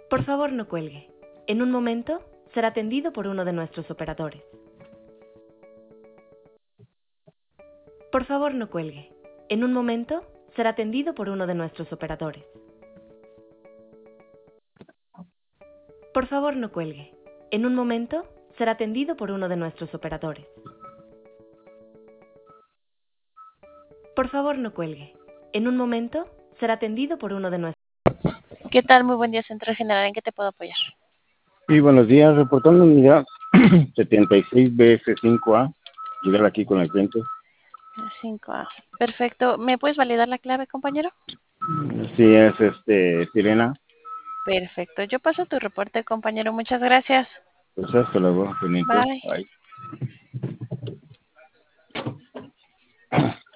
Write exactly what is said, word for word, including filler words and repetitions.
Por favor, no cuelgue. En un momento será atendido por uno de nuestros operadores. Por favor, no cuelgue. En un momento será atendido por uno de nuestros operadores. Por favor, no cuelgue. En un momento será atendido por uno de nuestros operadores. Por favor, no cuelgue. En un momento será atendido por uno de nuestros... ¿Qué tal? Muy buen día, Central General. ¿En qué te puedo apoyar? Sí, buenos días, reportando unidad setenta y seis B F cinco A, llegar aquí con el cliente. cinco A. Perfecto. ¿Me puedes validar la clave, compañero? Sí, es este Sirena. Perfecto. Yo paso tu reporte, compañero. Muchas gracias. Pues hasta luego, teniente. Bye. Bye.